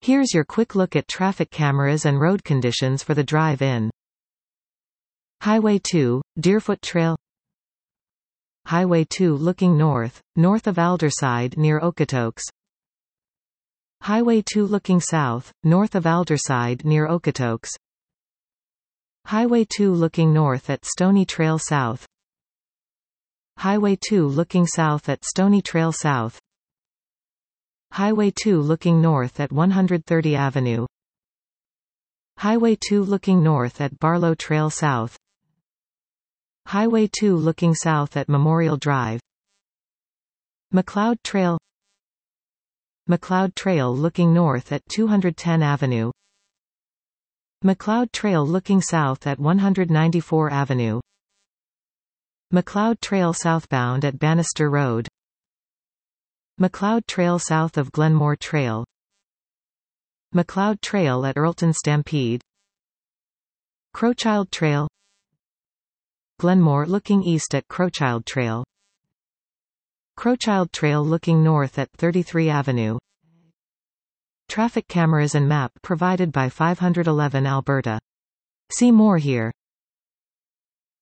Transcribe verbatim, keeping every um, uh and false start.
Here's your quick look at traffic cameras and road conditions for the drive in. Highway two, Deerfoot Trail. Highway two looking north, north of Alderside near Okotoks. Highway two looking south, north of Alderside near Okotoks. Highway two looking north at Stony Trail South. Highway two looking south at Stony Trail South. Highway two looking north at one hundred thirty Avenue. Highway two looking north at Barlow Trail South. Highway two looking south at Memorial Drive. McLeod Trail. McLeod Trail looking north at two hundred ten Avenue. McLeod Trail looking south at one hundred ninety-four Avenue. McLeod Trail southbound at Bannister Road. McLeod Trail south of Glenmore Trail. McLeod Trail at Earlton Stampede. Crowchild Trail. Glenmore looking east at Crowchild Trail. Crowchild Trail looking north at thirty-three Avenue. Traffic cameras and map provided by five eleven Alberta. See more here.